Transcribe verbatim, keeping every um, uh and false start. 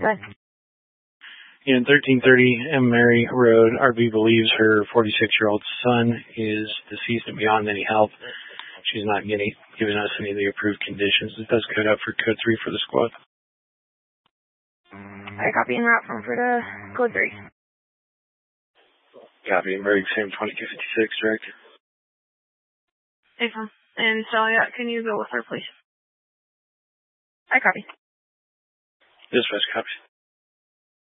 Good. In thirteen thirty M. Mary Road, R B believes her forty-six-year-old son is deceased and beyond any help. She's not getting, giving us any of the approved conditions. It does code up for code three for the squad. I copy and route from for the code three. Copy. Mary Sam twenty-two fifty-six, direct. Hey, Tom. And Celia, can you go with her, please? I copy. Dispatch, copy.